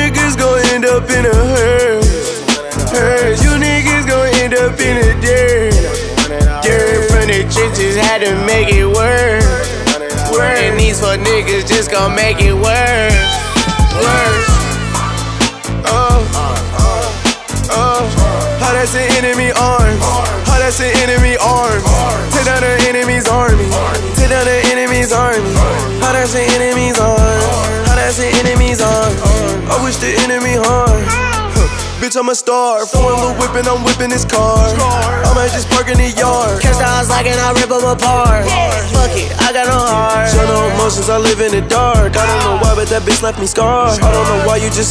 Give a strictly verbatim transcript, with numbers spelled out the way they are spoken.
niggas gon' end up in a hearse. Hearse. You niggas gon' end up in a dirt. Dirt from the trenches, had to make it work. Work. And these fuck niggas just gon' make it work. Worse. Oh, oh, how that's an enemy arms. How that's an enemy arms. Take down the enemy's army. Take down the enemy's army. How that's an enemy's arms. How that's an enemy's arms. I wish the enemy harm. Bitch, I'm a star. Foreign little whippin', I'm whipping this car. I might just park in the yard. Catch the house like and I rip them apart. Fuck it, I got no heart. Show no emotions, I live in the dark. I don't know why, but that bitch left me scarred. I don't know why you just